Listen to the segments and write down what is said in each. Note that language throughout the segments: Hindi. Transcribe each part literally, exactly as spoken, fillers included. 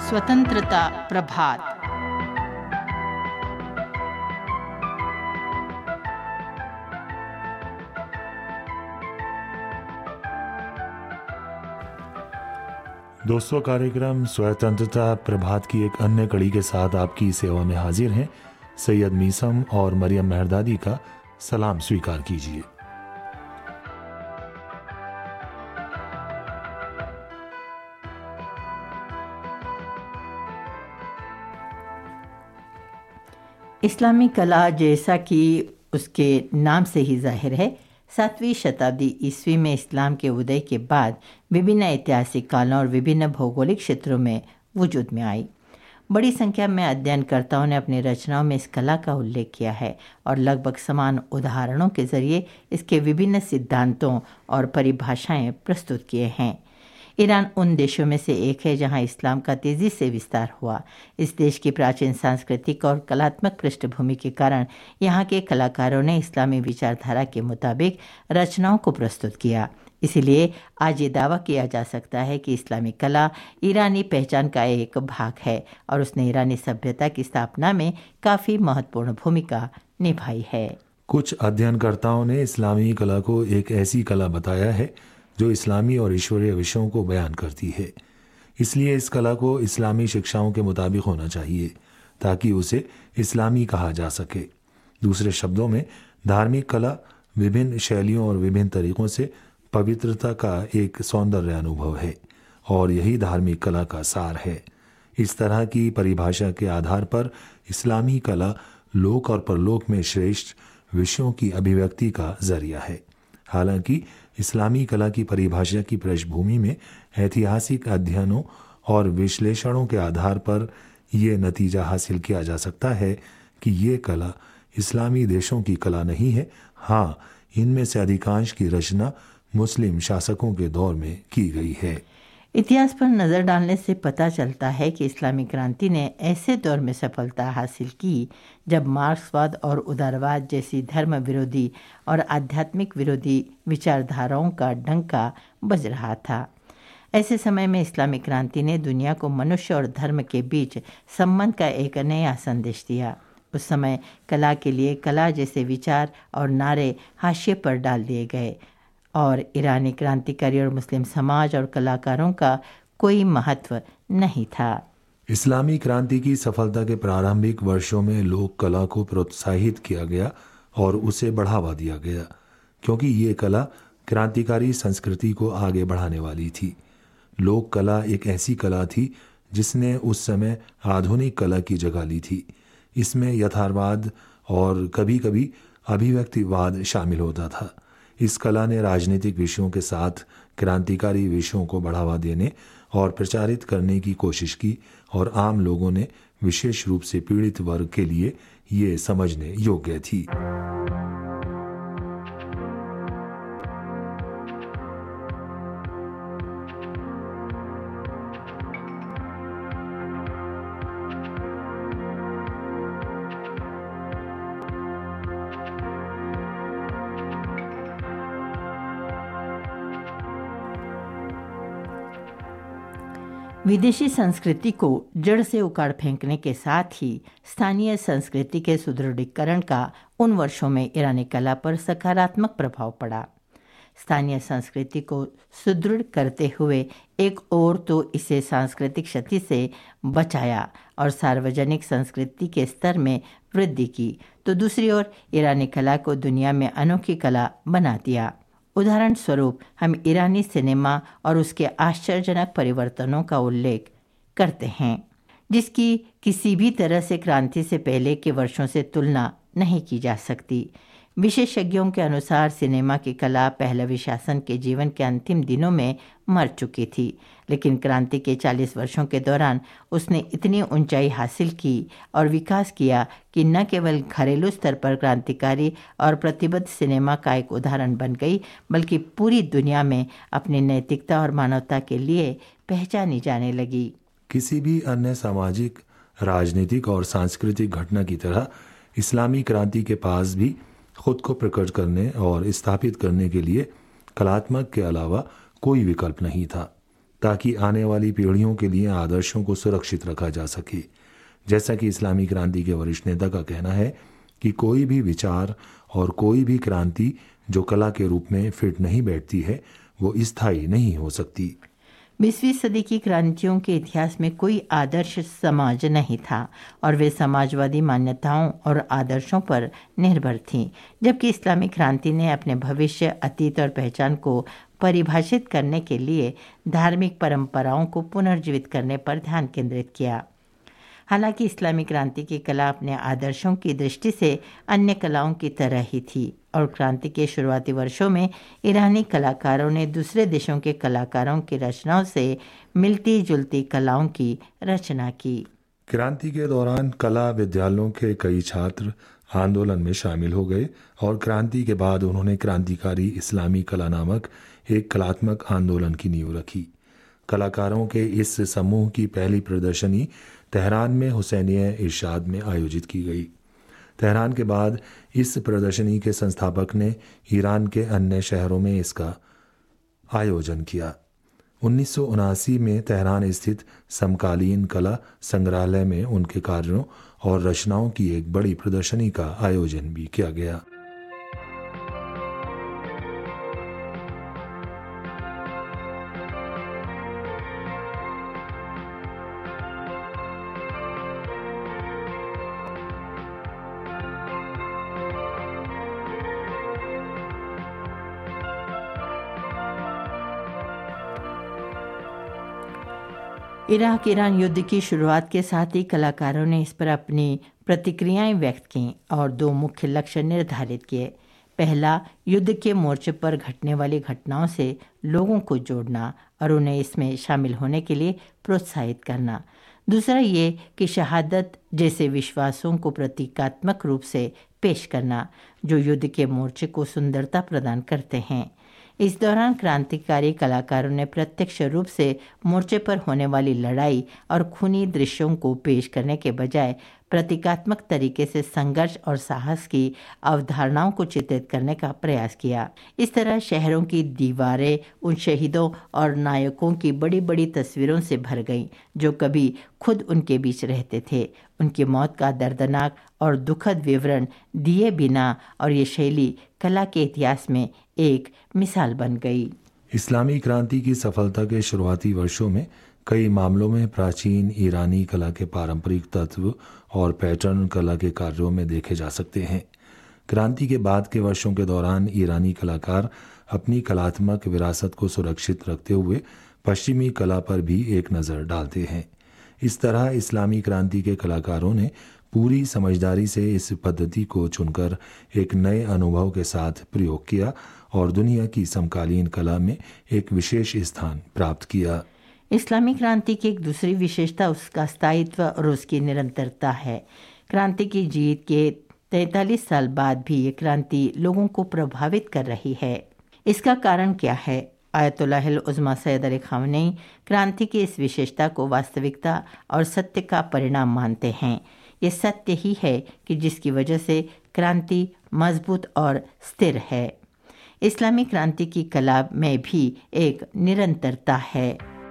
स्वतंत्रता प्रभात। दोस्तों, कार्यक्रम स्वतंत्रता प्रभात की एक अन्य कड़ी के साथ आपकी सेवा में हाजिर हैं। सैयद मीसम और मरियम मेहरदादी का सलाम स्वीकार कीजिए। इस्लामी कला, जैसा कि उसके नाम से ही जाहिर है, सातवीं शताब्दी ईस्वी में इस्लाम के उदय के बाद विभिन्न ऐतिहासिक कालों और विभिन्न भौगोलिक क्षेत्रों में वजूद में आई। बड़ी संख्या में अध्ययनकर्ताओं ने अपनी रचनाओं में इस कला का उल्लेख किया है और लगभग समान उदाहरणों के जरिए इसके विभिन्न सिद्धांतों और परिभाषाएं प्रस्तुत किए हैं। ईरान उन देशों में से एक है जहां इस्लाम का तेज़ी से विस्तार हुआ। इस देश की प्राचीन सांस्कृतिक और कलात्मक पृष्ठभूमि के कारण यहाँ के कलाकारों ने इस्लामी विचारधारा के मुताबिक रचनाओं को प्रस्तुत किया। इसीलिए आज ये दावा किया जा सकता है कि इस्लामी कला ईरानी पहचान का एक भाग है और उसने ईरानी सभ्यता की स्थापना में काफ़ी महत्वपूर्ण भूमिका निभाई है। कुछ अध्ययनकर्ताओं ने इस्लामी कला को एक ऐसी कला बताया है जो इस्लामी और ईश्वरीय विषयों को बयान करती है। इसलिए इस कला को इस्लामी शिक्षाओं के मुताबिक होना चाहिए ताकि उसे इस्लामी कहा जा सके। दूसरे शब्दों में, धार्मिक कला विभिन्न शैलियों और विभिन्न तरीकों से पवित्रता का एक सौंदर्य अनुभव है और यही धार्मिक कला का सार है। इस तरह की परिभाषा के आधार पर इस्लामी कला लोक और परलोक में श्रेष्ठ विषयों की अभिव्यक्ति का जरिया है। हालांकि इस्लामी कला की परिभाषा की पृष्ठभूमि में ऐतिहासिक अध्ययनों और विश्लेषणों के आधार पर यह नतीजा हासिल किया जा सकता है कि ये कला इस्लामी देशों की कला नहीं है। हाँ, इनमें से अधिकांश की रचना मुस्लिम शासकों के दौर में की गई है। इतिहास पर नज़र डालने से पता चलता है कि इस्लामी क्रांति ने ऐसे दौर में सफलता हासिल की जब मार्क्सवाद और उदारवाद जैसी धर्म विरोधी और आध्यात्मिक विरोधी विचारधाराओं का डंका बज रहा था। ऐसे समय में इस्लामी क्रांति ने दुनिया को मनुष्य और धर्म के बीच संबंध का एक नया संदेश दिया। उस समय कला के लिए कला जैसे विचार और नारे हाशिए पर डाल दिए गए और ईरानी क्रांतिकारी और मुस्लिम समाज और कलाकारों का कोई महत्व नहीं था। इस्लामी क्रांति की सफलता के प्रारंभिक वर्षों में लोक कला को प्रोत्साहित किया गया और उसे बढ़ावा दिया गया, क्योंकि ये कला क्रांतिकारी संस्कृति को आगे बढ़ाने वाली थी। लोक कला एक ऐसी कला थी जिसने उस समय आधुनिक कला की जगह ली थी। इसमें यथार्थवाद और कभी कभी अभिव्यक्तिवाद शामिल होता था। इस कला ने राजनीतिक विषयों के साथ क्रांतिकारी विषयों को बढ़ावा देने और प्रचारित करने की कोशिश की और आम लोगों ने, विशेष रूप से पीड़ित वर्ग के लिए, ये समझने योग्य थी। विदेशी संस्कृति को जड़ से उखाड़ फेंकने के साथ ही स्थानीय संस्कृति के सुदृढ़ीकरण का उन वर्षों में ईरानी कला पर सकारात्मक प्रभाव पड़ा। स्थानीय संस्कृति को सुदृढ़ करते हुए एक ओर तो इसे सांस्कृतिक क्षति से बचाया और सार्वजनिक संस्कृति के स्तर में वृद्धि की, तो दूसरी ओर ईरानी कला को दुनिया में अनोखी कला बना दिया। उदाहरण स्वरूप हम ईरानी सिनेमा और उसके आश्चर्यजनक परिवर्तनों का उल्लेख करते हैं, जिसकी किसी भी तरह से क्रांति से पहले के वर्षों से तुलना नहीं की जा सकती। विशेषज्ञों के अनुसार सिनेमा की कला पहलवी शासन के जीवन के अंतिम दिनों में मर चुकी थी, लेकिन क्रांति के चालीस वर्षों के दौरान उसने इतनी ऊंचाई हासिल की और विकास किया कि न केवल घरेलू स्तर पर क्रांतिकारी और प्रतिबद्ध सिनेमा का एक उदाहरण बन गई, बल्कि पूरी दुनिया में अपनी नैतिकता और मानवता के लिए पहचानी जाने लगी। किसी भी अन्य सामाजिक, राजनीतिक और सांस्कृतिक घटना की तरह इस्लामी क्रांति के पास भी खुद को प्रकट करने और स्थापित करने के लिए कलात्मक के अलावा कोई विकल्प नहीं था। ताकि आने वाली पीढ़ियों के लिए आदर्शों को सुरक्षित रखा जा सके। जैसा कि इस्लामी क्रांति के वरिष्ठ नेता का कहना है कि कोई भी विचार और कोई भी क्रांति जो कला के रूप में फिट नहीं बैठती है वो स्थायी नहीं हो सकती। बीसवीं सदी की क्रांतियों के इतिहास में कोई आदर्श समाज नहीं था और वे समाजवादी मान्यताओं और आदर्शों पर निर्भर थीं, जबकि इस्लामी क्रांति ने अपने भविष्य, अतीत और पहचान को परिभाषित करने के लिए धार्मिक परंपराओं को पुनर्जीवित करने पर ध्यान केंद्रित किया। हालांकि इस्लामी क्रांति की कला अपने आदर्शों की दृष्टि से अन्य कलाओं की तरह ही थी और क्रांति के शुरुआती वर्षों में ईरानी कलाकारों ने दूसरे देशों के कलाकारों की रचनाओं से मिलती जुलती कलाओं की रचना की। क्रांति के दौरान कला विद्यालयों के कई छात्र आंदोलन में शामिल हो गए और क्रांति के बाद उन्होंने क्रांतिकारी इस्लामी कला नामक एक कलात्मक आंदोलन की नींव रखी। कलाकारों के इस समूह की पहली प्रदर्शनी तेहरान में हुसैनिया इरशाद में आयोजित की गई। तेहरान के बाद इस प्रदर्शनी के संस्थापक ने ईरान के अन्य शहरों में इसका आयोजन किया। उन्नीस सौ उनासी में तेहरान स्थित समकालीन कला संग्रहालय में उनके कार्यों और रचनाओं की एक बड़ी प्रदर्शनी का आयोजन भी किया गया। इराक ईरान युद्ध की शुरुआत के साथ ही कलाकारों ने इस पर अपनी प्रतिक्रियाएं व्यक्त की और दो मुख्य लक्ष्य निर्धारित किए। पहला, युद्ध के मोर्चे पर घटने वाली घटनाओं से लोगों को जोड़ना और उन्हें इसमें शामिल होने के लिए प्रोत्साहित करना। दूसरा ये कि शहादत जैसे विश्वासों को प्रतीकात्मक रूप से पेश करना जो युद्ध के मोर्चे को सुंदरता प्रदान करते हैं। इस दौरान क्रांतिकारी कलाकारों ने प्रत्यक्ष रूप से मोर्चे पर होने वाली लड़ाई और खूनी दृश्यों को पेश करने के बजाय प्रतीकात्मक तरीके से संघर्ष और साहस की अवधारणाओं को चित्रित करने का प्रयास किया। इस तरह शहरों की दीवारें उन शहीदों और नायकों की बड़ी बड़ी तस्वीरों से भर गईं जो कभी खुद उनके बीच रहते थे। उनकी मौत का दर्दनाक और दुखद विवरण दिए बिना और ये शैली कला के इतिहास में एक मिसाल बन गई। इस्लामी क्रांति की सफलता के शुरुआती वर्षों में कई मामलों में प्राचीन ईरानी कला के पारंपरिक तत्व और पैटर्न कला के कार्यों में देखे जा सकते हैं। क्रांति के बाद के वर्षों के दौरान ईरानी कलाकार अपनी कलात्मक विरासत को सुरक्षित रखते हुए पश्चिमी कला पर भी एक नज़र डालते हैं। इस तरह इस्लामी क्रांति के कलाकारों ने पूरी समझदारी से इस पद्धति को चुनकर एक नए अनुभव के साथ प्रयोग किया और दुनिया की समकालीन कला में एक विशेष स्थान प्राप्त किया। इस्लामी क्रांति की एक दूसरी विशेषता उसका स्थायित्व और उसकी निरंतरता है। क्रांति की जीत के तैंतालीस साल बाद भी ये क्रांति लोगों को प्रभावित कर रही है। इसका कारण क्या है? Ayatollah Uzma Sayyid Ali Khamenei क्रांति की इस विशेषता को वास्तविकता और सत्य का परिणाम मानते हैं। ये सत्य ही है कि जिसकी वजह से क्रांति मजबूत और स्थिर है। इस्लामी क्रांति की कला में भी एक निरंतरता है।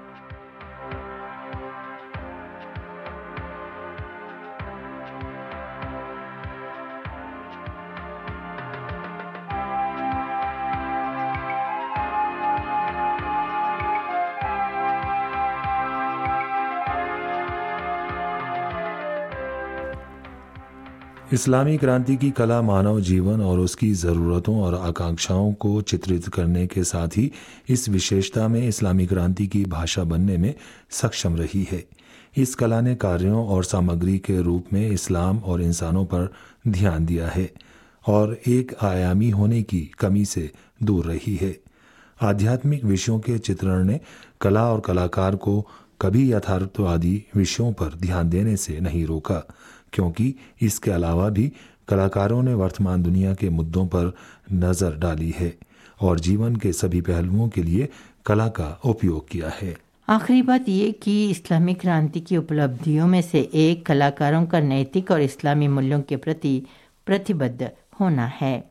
इस्लामी क्रांति की कला मानव जीवन और उसकी ज़रूरतों और आकांक्षाओं को चित्रित करने के साथ ही इस विशेषता में इस्लामी क्रांति की भाषा बनने में सक्षम रही है। इस कला ने कार्यों और सामग्री के रूप में इस्लाम और इंसानों पर ध्यान दिया है और एक आयामी होने की कमी से दूर रही है। आध्यात्मिक विषयों के चित्रण ने कला और कलाकार को कभी यथार्थवादी विषयों पर ध्यान देने से नहीं रोका, क्योंकि इसके अलावा भी कलाकारों ने वर्तमान दुनिया के मुद्दों पर नज़र डाली है और जीवन के सभी पहलुओं के लिए कला का उपयोग किया है। आखिरी बात ये कि इस्लामी क्रांति की उपलब्धियों में से एक कलाकारों का नैतिक और इस्लामी मूल्यों के प्रति प्रतिबद्ध होना है।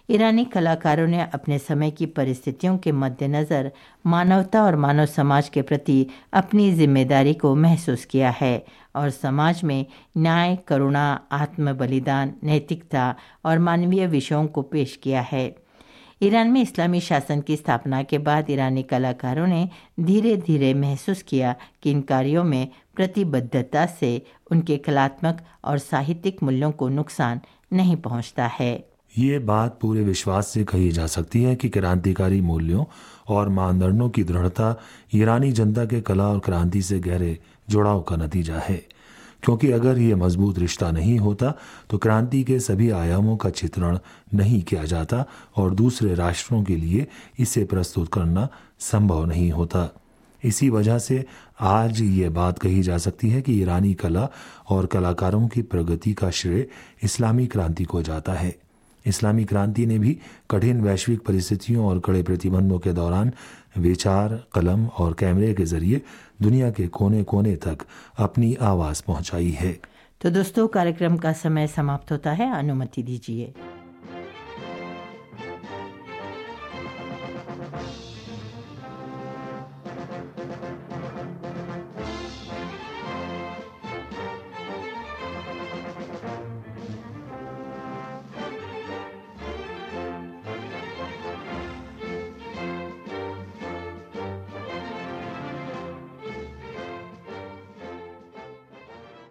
ईरानी कलाकारों ने अपने समय की परिस्थितियों के मद्देनज़र मानवता और मानव समाज के प्रति अपनी जिम्मेदारी को महसूस किया है और समाज में न्याय, करुणा, आत्म बलिदान, नैतिकता और मानवीय विषयों को पेश किया है। ईरान में इस्लामी शासन की स्थापना के बाद ईरानी कलाकारों ने धीरे धीरे महसूस किया कि इन कार्यों में प्रतिबद्धता से उनके कलात्मक और साहित्यिक मूल्यों को नुकसान नहीं पहुंचता है। ये बात पूरे विश्वास से कही जा सकती है कि क्रांतिकारी मूल्यों और मानदंडों की दृढ़ता ईरानी जनता के कला और क्रांति से गहरे जुड़ाव का नतीजा है, क्योंकि अगर ये मजबूत रिश्ता नहीं होता तो क्रांति के सभी आयामों का चित्रण नहीं किया जाता और दूसरे राष्ट्रों के लिए इसे प्रस्तुत करना संभव नहीं होता। इसी वजह से आज ये बात कही जा सकती है कि ईरानी कला और कलाकारों की प्रगति का श्रेय इस्लामी क्रांति को जाता है। इस्लामी क्रांति ने भी कठिन वैश्विक परिस्थितियों और कड़े प्रतिबंधों के दौरान विचार, कलम और कैमरे के जरिए दुनिया के कोने कोने तक अपनी आवाज़ पहुंचाई है। तो दोस्तों, कार्यक्रम का समय समाप्त होता है, अनुमति दीजिए।